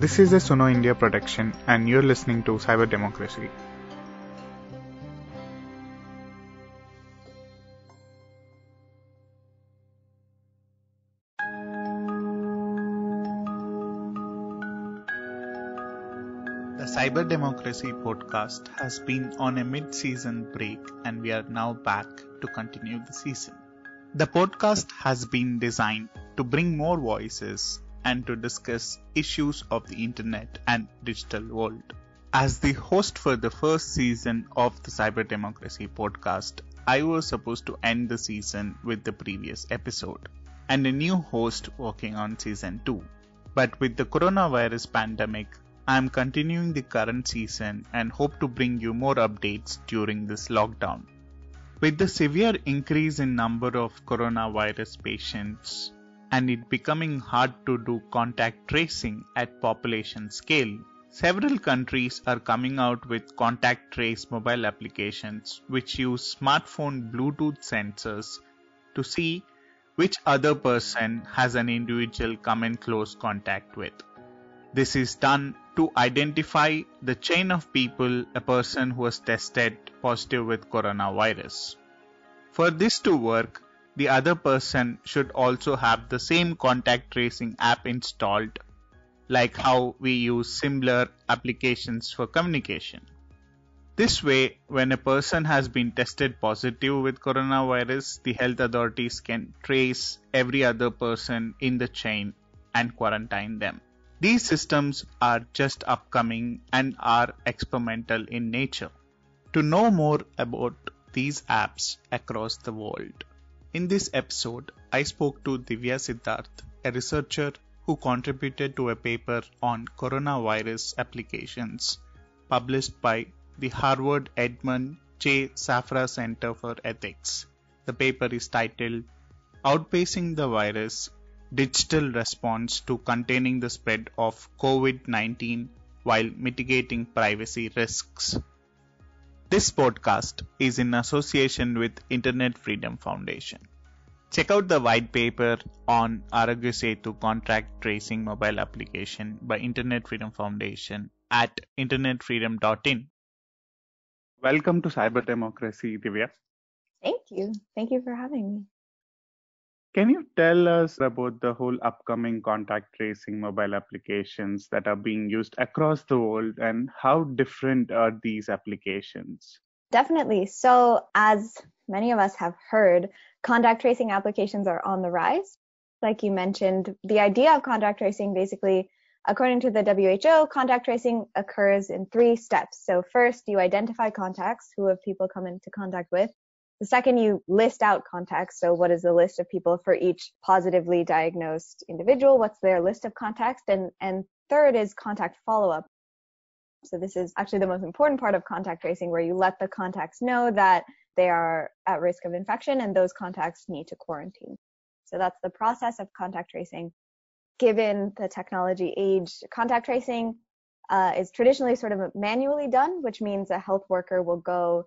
This is a Suno India production, and you're listening to Cyber Democracy. The Cyber Democracy podcast has been on a mid-season break, and we are now back to continue the season. The podcast has been designed to bring more voices and to discuss issues of the internet and digital world. As the host for the first season of the Cyber Democracy podcast, I was supposed to end the season with the previous episode and a new host working on season 2. But with the coronavirus pandemic, I am continuing the current season and hope to bring you more updates during this lockdown. With the severe increase in number of coronavirus patients and it becoming hard to do contact tracing at population scale, several countries are coming out with contact trace mobile applications which use smartphone Bluetooth sensors to see which other person has an individual come in close contact with. This is done to identify the chain of people a person who was tested positive with coronavirus. For this to work, the other person should also have the same contact tracing app installed, like how we use similar applications for communication. This way, when a person has been tested positive with coronavirus, the health authorities can trace every other person in the chain and quarantine them. These systems are just upcoming and are experimental in nature. To know more about these apps across the world, in this episode, I spoke to Divya Siddharth, a researcher who contributed to a paper on coronavirus applications published by the Harvard Edmund J. Safra Center for Ethics. The paper is titled Outpacing the Virus: Digital Response to Containing the Spread of COVID-19 While Mitigating Privacy Risks. This podcast is in association with Internet Freedom Foundation. Check out the white paper on Arogya Setu contact tracing mobile application by Internet Freedom Foundation at internetfreedom.in. Welcome to Cyber Democracy, Divya. Thank you. Thank you for having me. Can you tell us about the whole upcoming contact tracing mobile applications that are being used across the world and how different are these applications? Definitely. So as many of us have heard, contact tracing applications are on the rise. Like you mentioned, the idea of contact tracing basically, according to the WHO, contact tracing occurs in 3 steps. So first, you identify contacts. Who have people come into contact with? The second, you list out contacts. So what is the list of people for each positively diagnosed individual? What's their list of contacts? And third is contact follow-up. So this is actually the most important part of contact tracing, where you let the contacts know that they are at risk of infection and those contacts need to quarantine. So that's the process of contact tracing. Given the technology age, contact tracing is traditionally sort of manually done, which means a health worker will go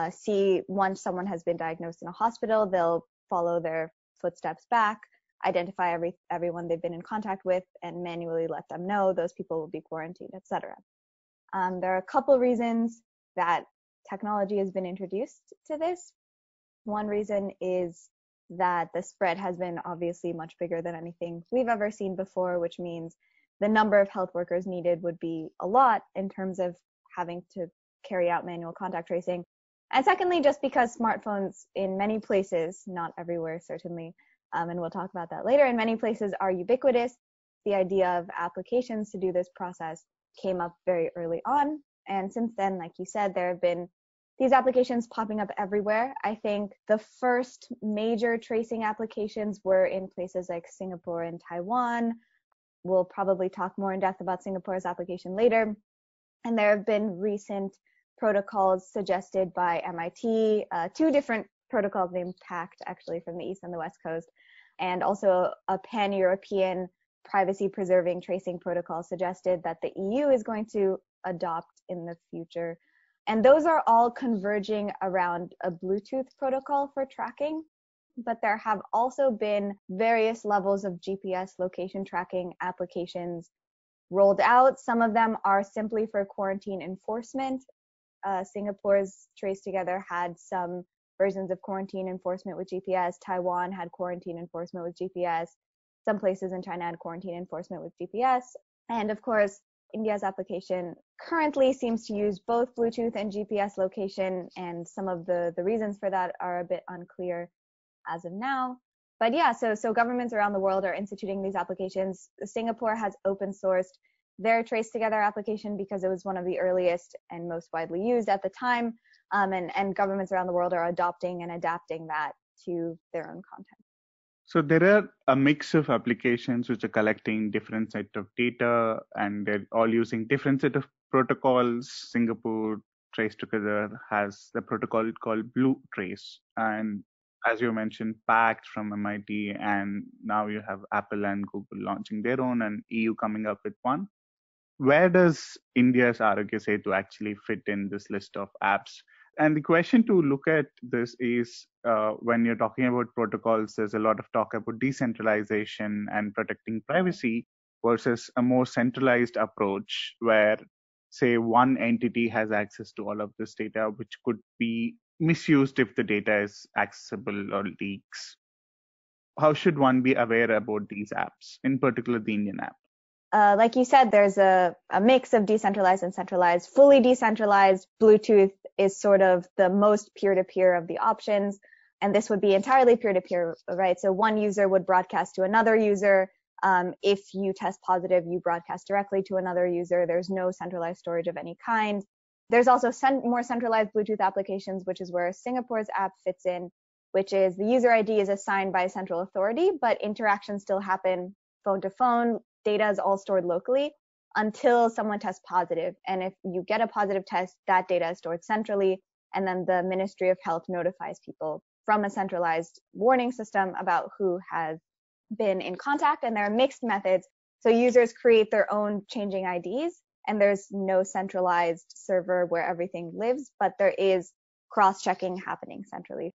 see once someone has been diagnosed in a hospital, they'll follow their footsteps back, identify everyone they've been in contact with, and manually let them know those people will be quarantined, etc. There are a couple reasons that technology has been introduced to this. One reason is that the spread has been obviously much bigger than anything we've ever seen before, which means the number of health workers needed would be a lot in terms of having to carry out manual contact tracing. And secondly, just because smartphones in many places, not everywhere certainly, and we'll talk about that later, in many places are ubiquitous, the idea of applications to do this process came up very early on. And since then, like you said, there have been these applications popping up everywhere. I think the first major tracing applications were in places like Singapore and Taiwan. We'll probably talk more in depth about Singapore's application later. And there have been recent protocols suggested by MIT, 2 different protocols named PACT, actually, from the East and the West Coast, and also a pan-European privacy-preserving tracing protocol suggested that the EU is going to adopt in the future. And those are all converging around a Bluetooth protocol for tracking. But there have also been various levels of GPS location tracking applications rolled out. Some of them are simply for quarantine enforcement. Singapore's Trace Together had some versions of quarantine enforcement with GPS. Taiwan had quarantine enforcement with GPS. Some places in China had quarantine enforcement with GPS. And of course, India's application currently seems to use both Bluetooth and GPS location, and some of the reasons for that are a bit unclear as of now. But yeah, so governments around the world are instituting these applications. Singapore has open sourced their Trace Together application because it was one of the earliest and most widely used at the time. And governments around the world are adopting and adapting that to their own content. So there are a mix of applications which are collecting different set of data, and they're all using different set of protocols. Singapore Trace Together has the protocol called Blue Trace, and as you mentioned, Pact from MIT, and now you have Apple and Google launching their own, and EU coming up with one. Where does India's Arogya Setu actually fit in this list of apps? And the question to look at this is, when you're talking about protocols, there's a lot of talk about decentralization and protecting privacy versus a more centralized approach where, say, one entity has access to all of this data, which could be misused if the data is accessible or leaks. How should one be aware about these apps, in particular the Indian app? Like you said, there's a mix of decentralized and centralized. Fully decentralized, Bluetooth is sort of the most peer-to-peer of the options. And this would be entirely peer-to-peer, right? So one user would broadcast to another user. If you test positive, you broadcast directly to another user. There's no centralized storage of any kind. There's also more centralized Bluetooth applications, which is where Singapore's app fits in, which is the user ID is assigned by a central authority, but interactions still happen phone to phone. Data is all stored locally until someone tests positive. And if you get a positive test, that data is stored centrally. And then the Ministry of Health notifies people from a centralized warning system about who has been in contact. And there are mixed methods. So users create their own changing IDs, and there's no centralized server where everything lives, but there is cross-checking happening centrally.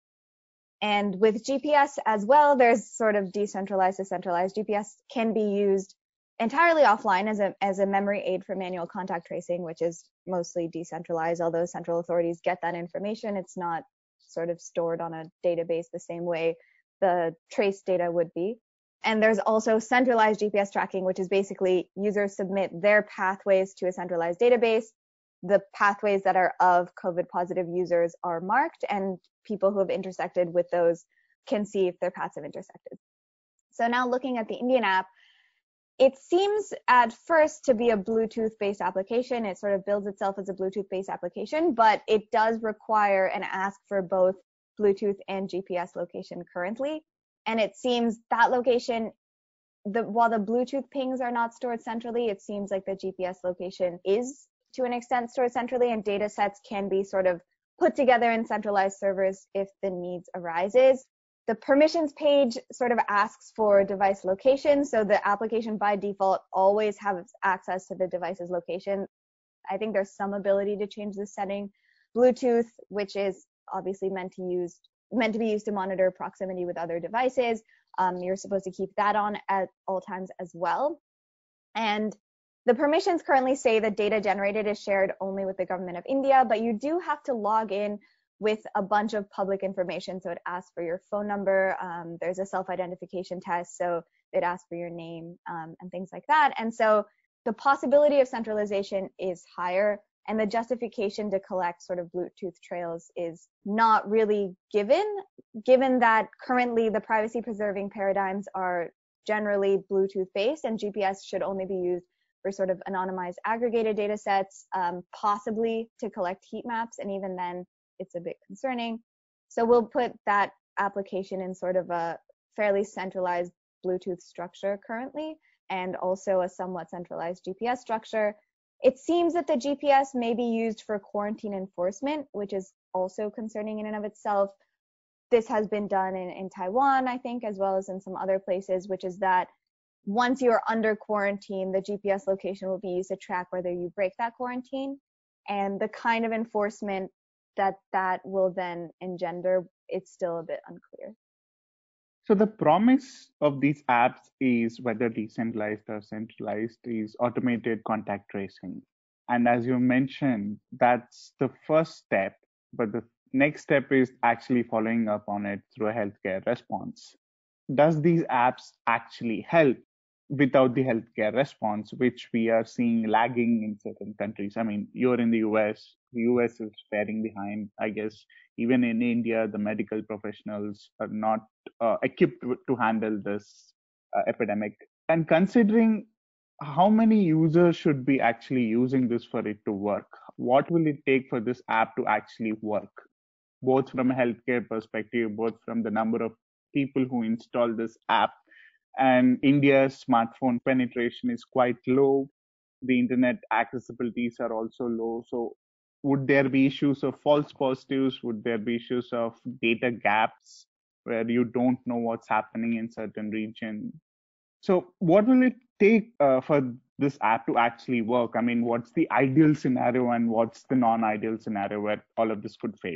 And with GPS as well, there's sort of decentralized to centralized. GPS can be used entirely offline as a memory aid for manual contact tracing, which is mostly decentralized. Although central authorities get that information, it's not sort of stored on a database the same way the trace data would be. And there's also centralized GPS tracking, which is basically users submit their pathways to a centralized database. The pathways that are of COVID positive users are marked, and people who have intersected with those can see if their paths have intersected. So now looking at the Indian app, it seems at first to be a Bluetooth-based application. It sort of builds itself as a Bluetooth-based application, but it does require and ask for both Bluetooth and GPS location currently. And it seems that location, while the Bluetooth pings are not stored centrally, it seems like the GPS location is to an extent stored centrally, and data sets can be sort of put together in centralized servers if the needs arises. The permissions page sort of asks for device location, so the application by default always has access to the device's location. I think there's some ability to change the setting. Bluetooth, which is obviously meant to be used to monitor proximity with other devices, you're supposed to keep that on at all times as well. And the permissions currently say that data generated is shared only with the government of India, but you do have to log in with a bunch of public information. So it asks for your phone number. There's a self-identification test, so it asks for your name and things like that. And so the possibility of centralization is higher, and the justification to collect sort of Bluetooth trails is not really given that currently the privacy preserving paradigms are generally Bluetooth based, and GPS should only be used for sort of anonymized aggregated data sets, possibly to collect heat maps, and even then it's a bit concerning. So we'll put that application in sort of a fairly centralized Bluetooth structure currently, and also a somewhat centralized GPS structure. It seems that the GPS may be used for quarantine enforcement, which is also concerning in and of itself. This has been done in Taiwan, I think, as well as in some other places, which is that once you're under quarantine, the GPS location will be used to track whether you break that quarantine. And the kind of enforcement that will then engender, it's still a bit unclear. So the promise of these apps is, whether decentralized or centralized, is automated contact tracing. And as you mentioned, that's the first step. But the next step is actually following up on it through a healthcare response. Does these apps actually help without the healthcare response, which we are seeing lagging in certain countries? I mean, you're in the US, the US is faring behind. I guess even in India, the medical professionals are not equipped to handle this epidemic. And considering how many users should be actually using this for it to work, what will it take for this app to actually work? Both from a healthcare perspective, both from the number of people who install this app. And India's smartphone penetration is quite low. The internet accessibilities are also low. So, would there be issues of false positives? Would there be issues of data gaps where you don't know what's happening in certain region? So, what will it take for this app to actually work? I mean, what's the ideal scenario and what's the non-ideal scenario where all of this could fail?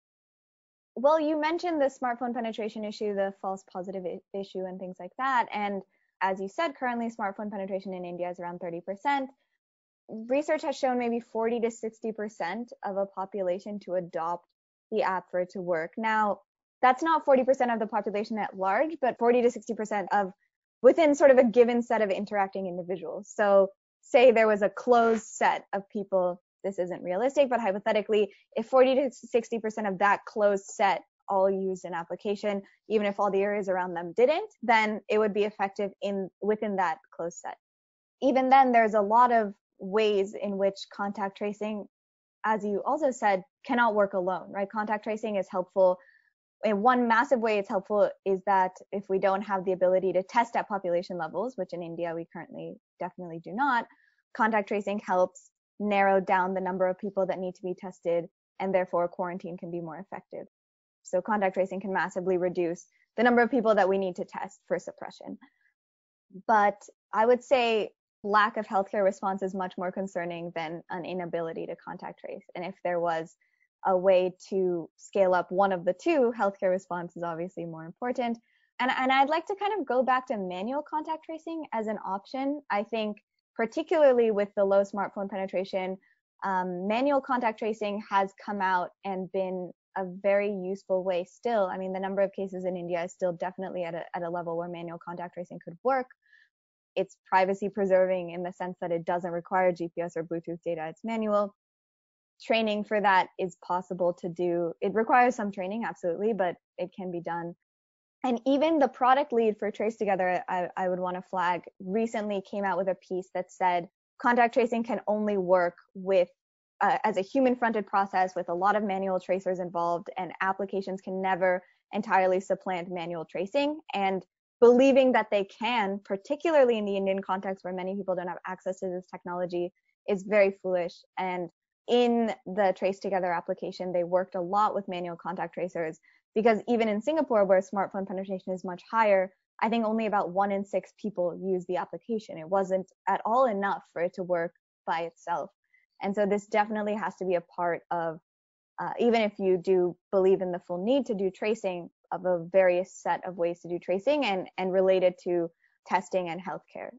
Well, you mentioned the smartphone penetration issue, the false positive issue, and things like that. And as you said, currently smartphone penetration in India is around 30%. Research has shown maybe 40 to 60% of a population to adopt the app for it to work. Now, that's not 40% of the population at large, but 40 to 60% of within sort of a given set of interacting individuals. So say there was a closed set of people, this isn't realistic, but hypothetically, if 40 to 60% of that closed set all used an application, even if all the areas around them didn't, then it would be effective within that closed set. Even then, there's a lot of ways in which contact tracing, as you also said, cannot work alone, right? Contact tracing is helpful. In one massive way it's helpful is that if we don't have the ability to test at population levels, which in India we currently definitely do not, contact tracing helps narrow down the number of people that need to be tested, and therefore quarantine can be more effective. So contact tracing can massively reduce the number of people that we need to test for suppression. But I would say lack of healthcare response is much more concerning than an inability to contact trace. And if there was a way to scale up one of the two, healthcare response is obviously more important. And I'd like to kind of go back to manual contact tracing as an option. I think particularly with the low smartphone penetration, manual contact tracing has come out and been a very useful way still. I mean, the number of cases in India is still definitely at a level where manual contact tracing could work. It's privacy preserving in the sense that it doesn't require GPS or Bluetooth data. It's manual. Training for that is possible to do. It requires some training, absolutely, but it can be done. And even the product lead for Trace Together, I would want to flag, recently came out with a piece that said contact tracing can only work with as a human-fronted process with a lot of manual tracers involved, and applications can never entirely supplant manual tracing. And believing that they can, particularly in the Indian context where many people don't have access to this technology, is very foolish. And in the Trace Together application, they worked a lot with manual contact tracers, because even in Singapore, where smartphone penetration is much higher, I think only about 1 in 6 people use the application. It wasn't at all enough for it to work by itself. And so this definitely has to be a part of, even if you do believe in the full need to do tracing, of a various set of ways to do tracing and related to testing and healthcare.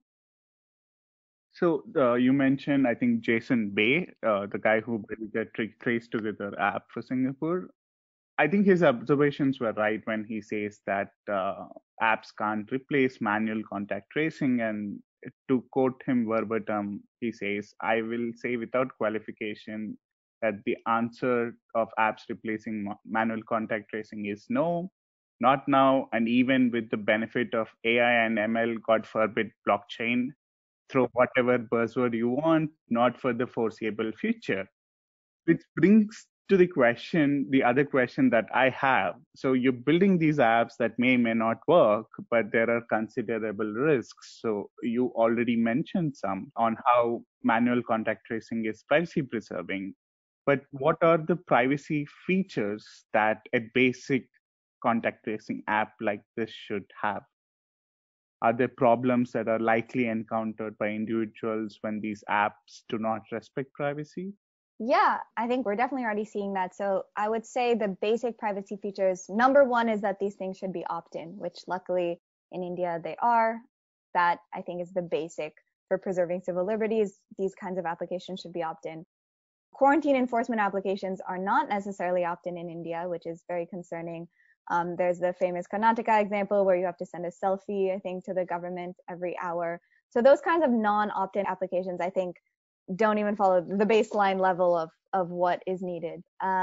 So you mentioned, I think, Jason Bay, the guy who built the Trace Together app for Singapore. I think his observations were right when he says that apps can't replace manual contact tracing. And to quote him verbatim, he says, I will say without qualification that the answer of apps replacing manual contact tracing is no, not now. And even with the benefit of AI and ML, God forbid, blockchain, throw whatever buzzword you want, not for the foreseeable future. Which brings to the other question that I have. So you're building these apps that may not work, but there are considerable risks. So you already mentioned some on how manual contact tracing is privacy preserving. But what are the privacy features that a basic contact tracing app like this should have? Are there problems that are likely encountered by individuals when these apps do not respect privacy? Yeah, I think we're definitely already seeing that. So I would say the basic privacy features, number one is that these things should be opt-in, which luckily in India they are. That I think is the basic for preserving civil liberties. These kinds of applications should be opt-in. Quarantine enforcement applications are not necessarily opt-in in India, which is very concerning. There's the famous Karnataka example where you have to send a selfie, I think, to the government every hour. So those kinds of non-opt-in applications, I think, don't even follow the baseline level of what is needed.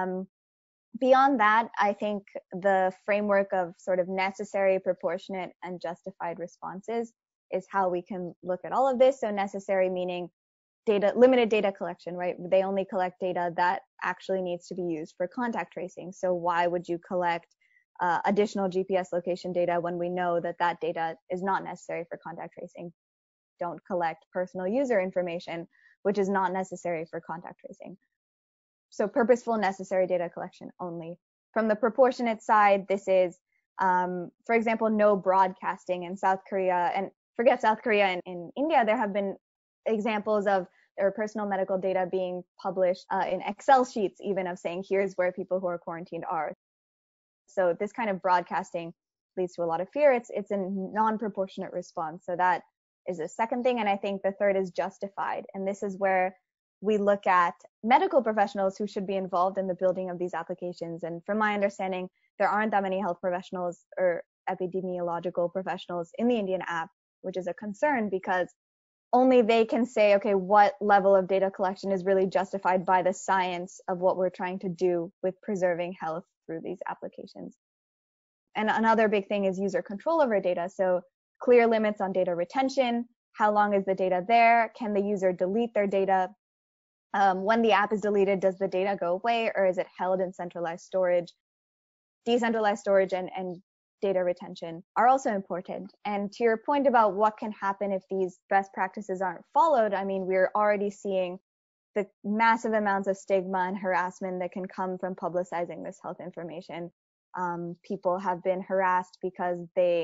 Beyond that, I think the framework of sort of necessary, proportionate, and justified responses is how we can look at all of this. So necessary meaning limited data collection, right? They only collect data that actually needs to be used for contact tracing. So why would you collect additional GPS location data when we know that that data is not necessary for contact tracing? Don't collect personal user information, which is not necessary for contact tracing. So purposeful, necessary data collection only. From the proportionate side, this is, for example, no broadcasting in South Korea, and forget South Korea, in India, there have been examples of their personal medical data being published in Excel sheets, even of saying, here's where people who are quarantined are. So this kind of broadcasting leads to a lot of fear. It's a non-proportionate response. So that is the second thing. And I think the third is justified. And this is where we look at medical professionals who should be involved in the building of these applications. And from my understanding, there aren't that many health professionals or epidemiological professionals in the Indian app, which is a concern because only they can say, okay, what level of data collection is really justified by the science of what we're trying to do with preserving health through these applications. And another big thing is user control over data. So clear limits on data retention. How long is the data there? Can the user delete their data? When the app is deleted, does the data go away or is it held in centralized storage? Decentralized storage and data retention are also important. And to your point about what can happen if these best practices aren't followed, I mean, we're already seeing the massive amounts of stigma and harassment that can come from publicizing this health information. People have been harassed because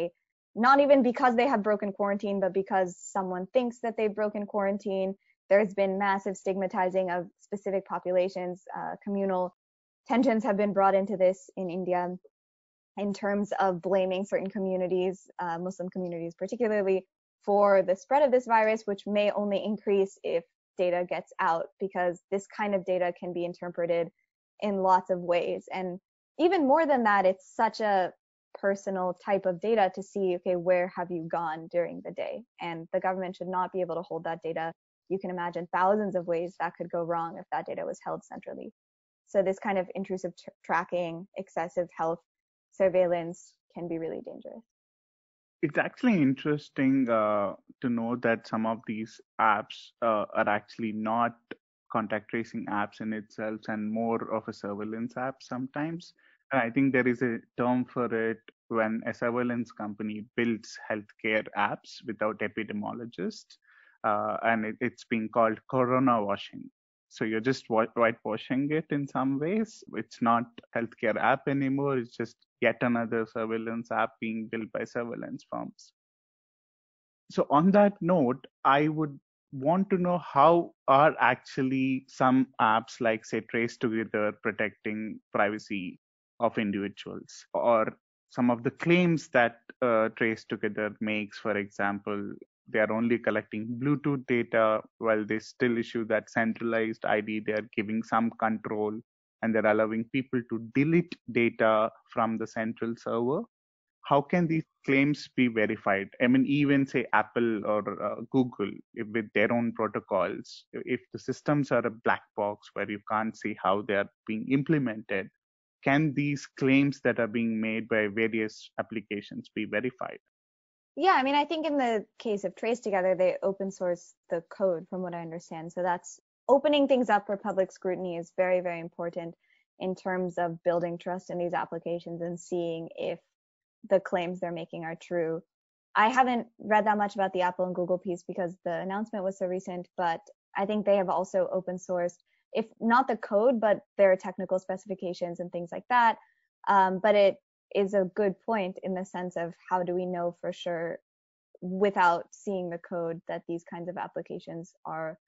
not even because they have broken quarantine, but because someone thinks that they've broken quarantine. There's been massive stigmatizing of specific populations. Communal tensions have been brought into this in India in terms of blaming certain communities, Muslim communities particularly, for the spread of this virus, which may only increase if data gets out, because this kind of data can be interpreted in lots of ways. And even more than that, it's such a personal type of data to see, okay, where have you gone during the day? And the government should not be able to hold that data. You can imagine thousands of ways that could go wrong if that data was held centrally. So this kind of intrusive tracking, excessive health surveillance can be really dangerous. It's actually interesting to know that some of these apps are actually not contact tracing apps in itself and more of a surveillance app sometimes. And I think there is a term for it when a surveillance company builds healthcare apps without epidemiologists, and it's being called corona washing. So you're just whitewashing it in some ways. It's not healthcare app anymore. It's just yet another surveillance app being built by surveillance firms. So on that note, I would want to know how are actually some apps like say Trace Together protecting privacy of individuals, or some of the claims that Trace Together makes, for example, they are only collecting Bluetooth data while they still issue that centralized ID. They are giving some control and they're allowing people to delete data from the central server. How can these claims be verified? I mean, even say Apple or Google with their own protocols, if the systems are a black box where you can't see how they are being implemented, can these claims that are being made by various applications be verified? Yeah, I mean, I think in the case of Trace Together, they open source the code from what I understand. So that's opening things up for public scrutiny is very, very important in terms of building trust in these applications and seeing if the claims they're making are true. I haven't read that much about the Apple and Google piece because the announcement was so recent, but I think they have also open sourced, if not the code, but their technical specifications and things like that. But it is a good point in the sense of how do we know for sure without seeing the code that these kinds of applications are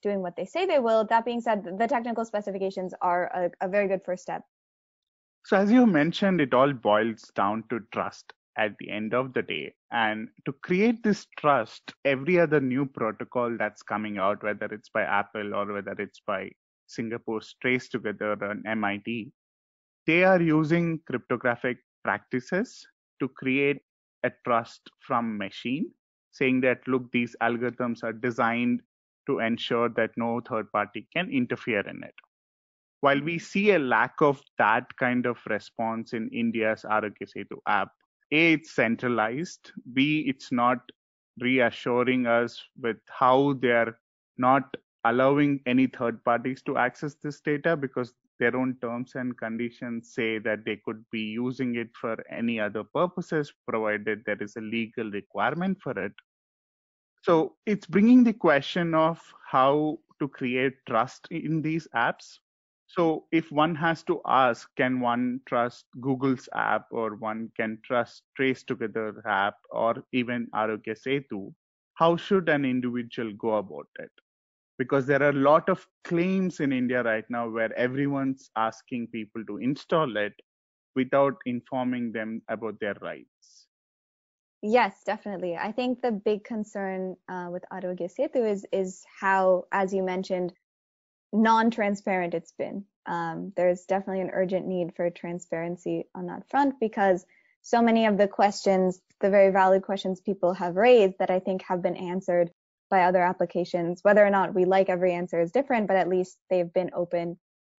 doing what they say they will. That being said, the technical specifications are a very good first step. So as you mentioned, it all boils down to trust at the end of the day. And to create this trust, every other new protocol that's coming out, whether it's by Apple or whether it's by Singapore's Trace Together and MIT, they are using cryptographic practices to create a trust from machine, saying that, look, these algorithms are designed to ensure that no third party can interfere in it. While we see a lack of that kind of response in India's Arogya Setu app, A, it's centralized, B, it's not reassuring us with how they're not allowing any third parties to access this data because their own terms and conditions say that they could be using it for any other purposes provided there is a legal requirement for it. So it's bringing the question of how to create trust in these apps. So if one has to ask, can one trust Google's app or one can trust Trace Together app or even Arogya Setu? How should an individual go about it? Because there are a lot of claims in India right now where everyone's asking people to install it without informing them about their rights. Yes, definitely. I think the big concern with Arogya Setu is how, as you mentioned, non-transparent it's been. There's definitely an urgent need for transparency on that front because so many of the questions, the very valid questions people have raised that I think have been answered by other applications, whether or not we like every answer is different, but at least they've been open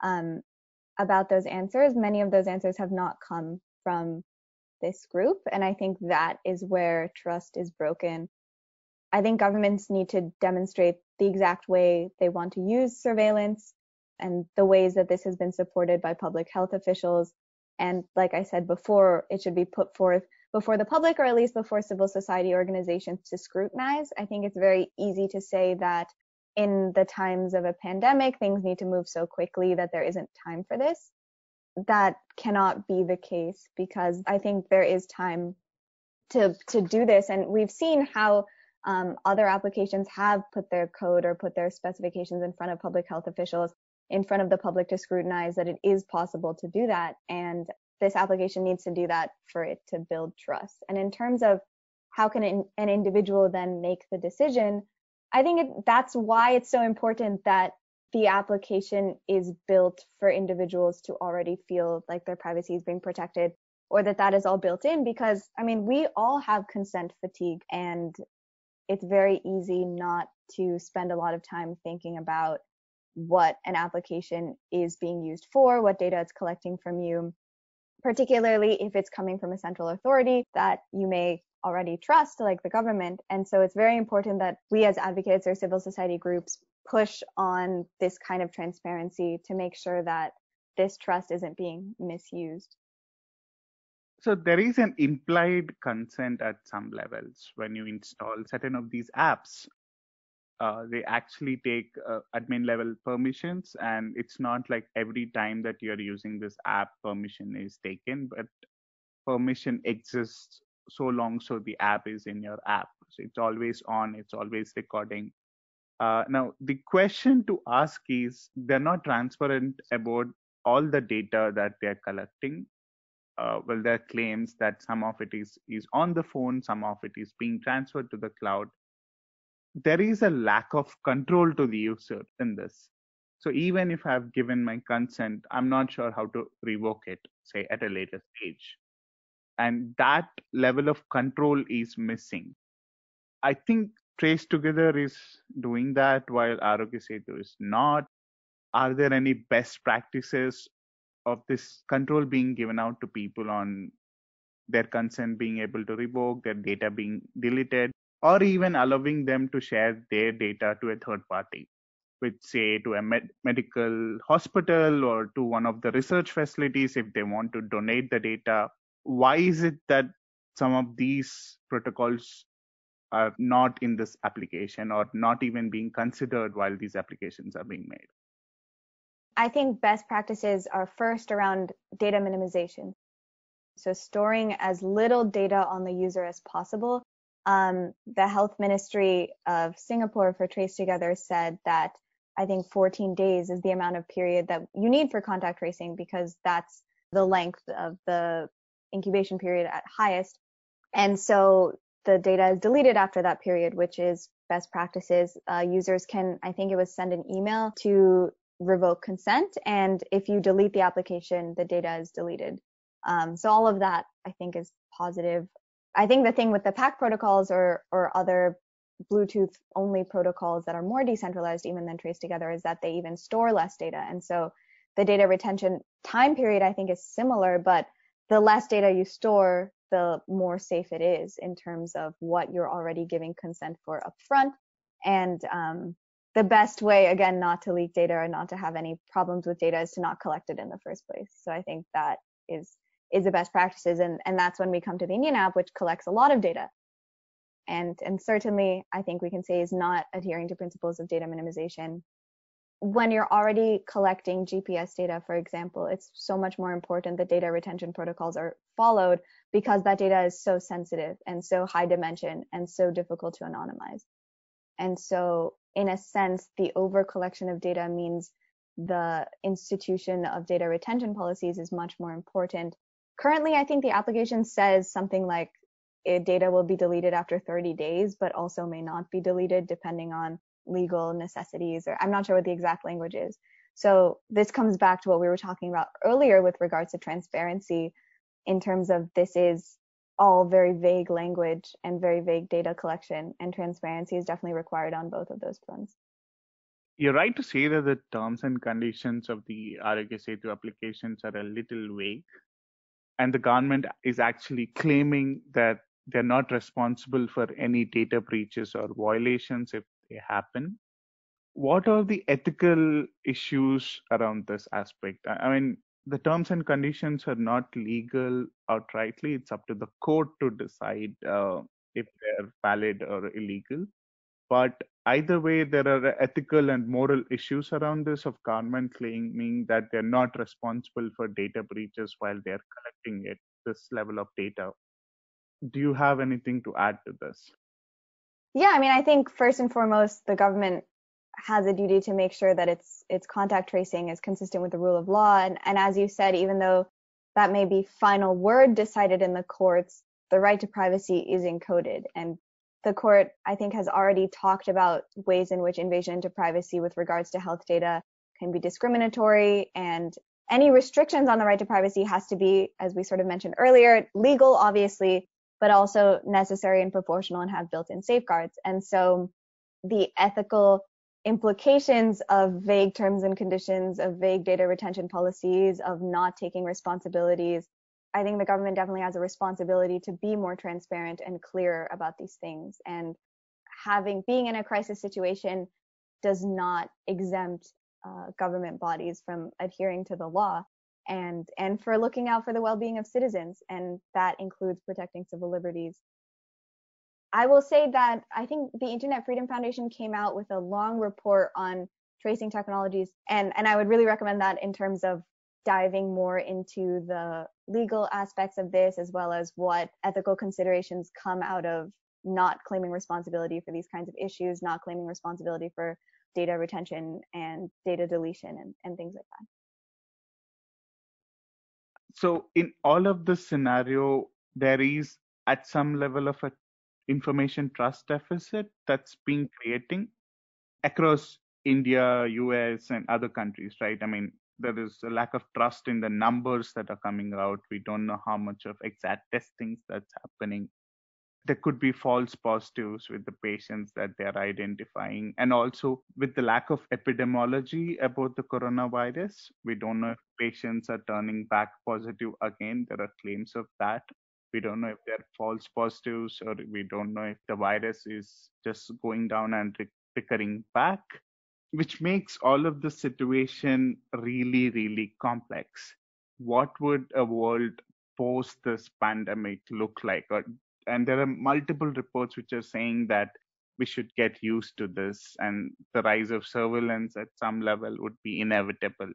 about those answers. Many of those answers have not come from this group, and I think that is where trust is broken. I think governments need to demonstrate the exact way they want to use surveillance and the ways that this has been supported by public health officials. And like I said before, it should be put forth before the public or at least before civil society organizations to scrutinize. I think it's very easy to say that in the times of a pandemic, things need to move so quickly that there isn't time for this. That cannot be the case because I think there is time to do this. And we've seen how other applications have put their code or put their specifications in front of public health officials, in front of the public to scrutinize that it is possible to do that. And this application needs to do that for it to build trust. And in terms of how can an individual then make the decision, I think that's why it's so important that the application is built for individuals to already feel like their privacy is being protected, or that is all built in, because I mean, we all have consent fatigue, and it's very easy not to spend a lot of time thinking about what an application is being used for, what data it's collecting from you, particularly if it's coming from a central authority that you may already trust, like the government. And so it's very important that we as advocates or civil society groups push on this kind of transparency to make sure that this trust isn't being misused. So there is an implied consent at some levels when you install certain of these apps. They actually take admin level permissions, and it's not like every time that you're using this app permission is taken, but permission exists so long so the app is in your app. So it's always on, it's always recording. Now, the question to ask is, they're not transparent about all the data that they're collecting. Well, there are claims that some of it is on the phone, some of it is being transferred to the cloud. There is a lack of control to the user in this. So even if I've given my consent, I'm not sure how to revoke it, say, at a later stage. And that level of control is missing. I think Trace Together is doing that while Arogya Setu is not. Are there any best practices of this control being given out to people on their consent being able to revoke, their data being deleted, or even allowing them to share their data to a third party, which say to a medical hospital or to one of the research facilities if they want to donate the data? Why is it that some of these protocols are not in this application or not even being considered while these applications are being made? I think best practices are first around data minimization. So storing as little data on the user as possible. The Health Ministry of Singapore for Trace Together said that I think 14 days is the amount of period that you need for contact tracing, because that's the length of the incubation period at highest. And so the data is deleted after that period, which is best practices. Users can, I think it was, send an email to revoke consent. And if you delete the application, the data is deleted. So all of that, I think, is positive. I think the thing with the PAC protocols or other Bluetooth only protocols that are more decentralized even than Trace Together is that they even store less data. And so the data retention time period, I think, is similar, but the less data you store, the more safe it is in terms of what you're already giving consent for upfront. And the best way, again, not to leak data or not to have any problems with data is to not collect it in the first place. So I think that is the best practices. And that's when we come to the Indian app, which collects a lot of data. And certainly, I think we can say is not adhering to principles of data minimization. When you're already collecting GPS data, for example, it's so much more important that data retention protocols are followed, because that data is so sensitive and so high dimension and so difficult to anonymize. And so, in a sense, the over collection of data means the institution of data retention policies is much more important. Currently, I think the application says something like data will be deleted after 30 days, but also may not be deleted depending on legal necessities, or I'm not sure what the exact language is. So this comes back to what we were talking about earlier with regards to transparency, in terms of this is all very vague language and very vague data collection, and transparency is definitely required on both of those fronts. You're right to say that the terms and conditions of the Arogya Setu applications are a little vague, and the government is actually claiming that they're not responsible for any data breaches or violations if they happen. What are the ethical issues around this aspect? I mean, the terms and conditions are not legal outrightly. It's up to the court to decide if they're valid or illegal. But either way, there are ethical and moral issues around this, of government claiming that they're not responsible for data breaches while they're collecting this level of data. Do you have anything to add to this? Yeah, I mean, I think first and foremost, the government has a duty to make sure that its contact tracing is consistent with the rule of law. And as you said, even though that may be final word decided in the courts, the right to privacy is encoded. And the court, I think, has already talked about ways in which invasion into privacy with regards to health data can be discriminatory, and any restrictions on the right to privacy has to be, as we sort of mentioned earlier, legal, obviously, but also necessary and proportional and have built-in safeguards. And so the ethical implications of vague terms and conditions, of vague data retention policies, of not taking responsibilities, I think the government definitely has a responsibility to be more transparent and clear about these things. And being in a crisis situation does not exempt government bodies from adhering to the law and for looking out for the well-being of citizens, and that includes protecting civil liberties. I will say that I think the Internet Freedom Foundation came out with a long report on tracing technologies, and I would really recommend that in terms of diving more into the legal aspects of this, as well as what ethical considerations come out of not claiming responsibility for these kinds of issues, not claiming responsibility for data retention and data deletion and things like that. So in all of this scenario, there is at some level of a information trust deficit that's been creating across India, US, and other countries, right? I mean, there is a lack of trust in the numbers that are coming out. We don't know how much of exact testing that's happening. There could be false positives with the patients that they're identifying. And also with the lack of epidemiology about the coronavirus, we don't know if patients are turning back positive again. There are claims of that. We don't know if they're false positives, or we don't know if the virus is just going down and recurring back, which makes all of the situation really, really complex. What would a world post this pandemic look like? And there are multiple reports which are saying that we should get used to this, and the rise of surveillance at some level would be inevitable.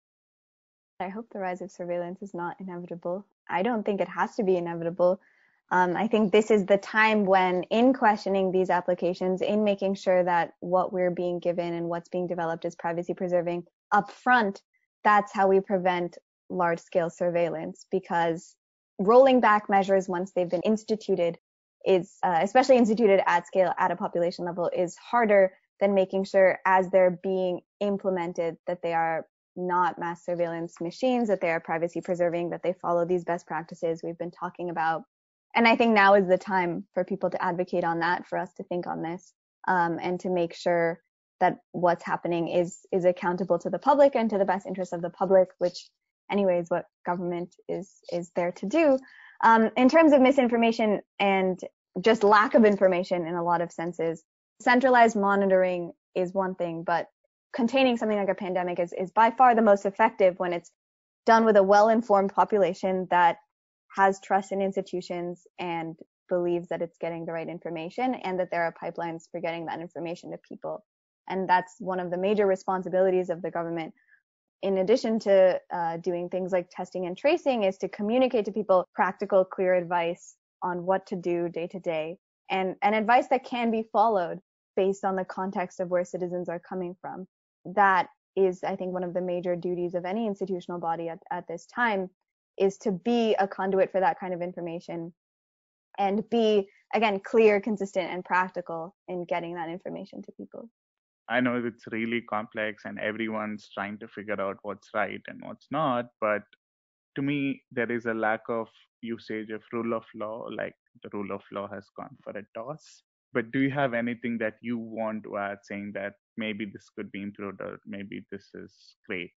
I hope the rise of surveillance is not inevitable. I don't think it has to be inevitable. I think this is the time when, in questioning these applications, in making sure that what we're being given and what's being developed is privacy preserving upfront, that's how we prevent large scale surveillance, because rolling back measures once they've been instituted is, especially instituted at scale at a population level, is harder than making sure as they're being implemented that they are not mass surveillance machines, that they are privacy preserving, that they follow these best practices we've been talking about. And I think now is the time for people to advocate on that, for us to think on this, and to make sure that what's happening is accountable to the public and to the best interest of the public, which anyway is what government is there to do. In terms of misinformation and just lack of information in a lot of senses, centralized monitoring is one thing, but containing something like a pandemic is by far the most effective when it's done with a well-informed population that has trust in institutions and believes that it's getting the right information and that there are pipelines for getting that information to people. And that's one of the major responsibilities of the government, in addition to doing things like testing and tracing, is to communicate to people practical, clear advice on what to do day to day, and advice that can be followed based on the context of where citizens are coming from. That is, I think, one of the major duties of any institutional body at this time, is to be a conduit for that kind of information and be, again, clear, consistent, and practical in getting that information to people. I know it's really complex and everyone's trying to figure out what's right and what's not, but to me, there is a lack of usage of rule of law, like the rule of law has gone for a toss. But do you have anything that you want to add, saying that maybe this could be improved or maybe this is great?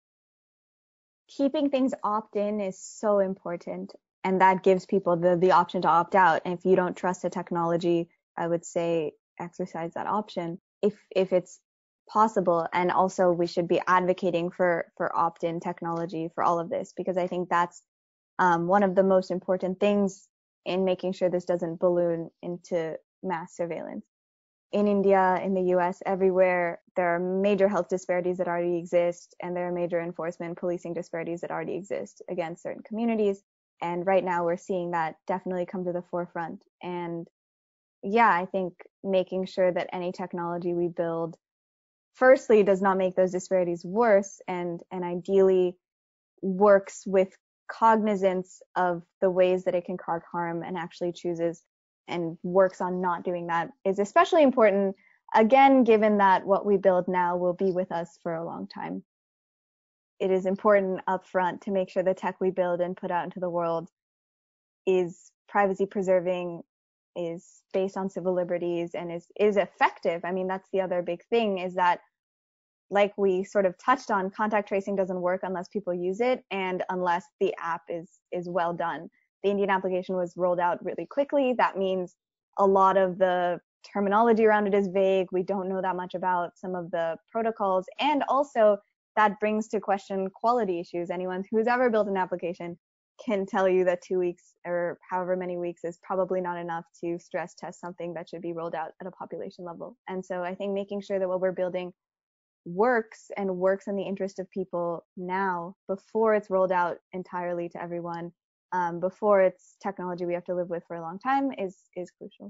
Keeping things opt-in is so important, and that gives people the option to opt out. And if you don't trust the technology, I would say exercise that option if it's possible. And also we should be advocating for opt-in technology for all of this, because I think that's one of the most important things in making sure this doesn't balloon into mass surveillance. In India, in the US, everywhere, there are major health disparities that already exist, and there are major enforcement and policing disparities that already exist against certain communities. And right now we're seeing that definitely come to the forefront. And yeah, I think making sure that any technology we build, firstly, does not make those disparities worse, and ideally works with cognizance of the ways that it can cause harm and actually chooses and works on not doing that, is especially important, again, given that what we build now will be with us for a long time. It is important upfront to make sure the tech we build and put out into the world is privacy preserving, is based on civil liberties, and is effective. I mean, that's the other big thing, is that, like we sort of touched on, contact tracing doesn't work unless people use it and unless the app is well done. The Indian application was rolled out really quickly. That means a lot of the terminology around it is vague. We don't know that much about some of the protocols. And also that brings to question quality issues. Anyone who's ever built an application can tell you that 2 weeks or however many weeks is probably not enough to stress test something that should be rolled out at a population level. And so I think making sure that what we're building works and works in the interest of people now, before it's rolled out entirely to everyone, before it's technology we have to live with for a long time, is crucial.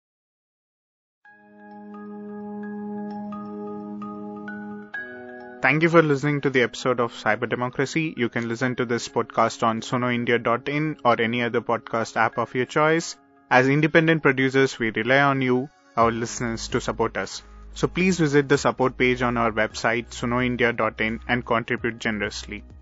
Thank you for listening to the episode of Cyber Democracy. You can listen to this podcast on sunoindia.in or any other podcast app of your choice. As independent producers, we rely on you, our listeners, to support us. So please visit the support page on our website sunoindia.in and contribute generously.